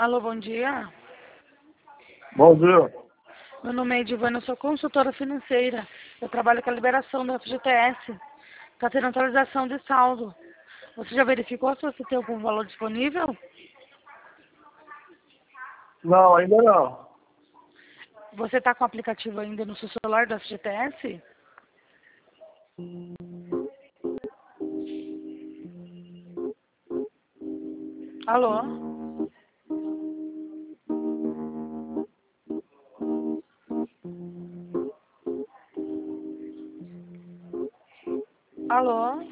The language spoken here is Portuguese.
Alô, bom dia. Bom dia. Meu nome é Edivana, eu sou consultora financeira. Eu trabalho com a liberação do FGTS. Está tendo atualização de saldo. Você já verificou se você tem algum valor disponível? Não, ainda não. Você está com o aplicativo ainda no seu celular do FGTS? Alô? Alô?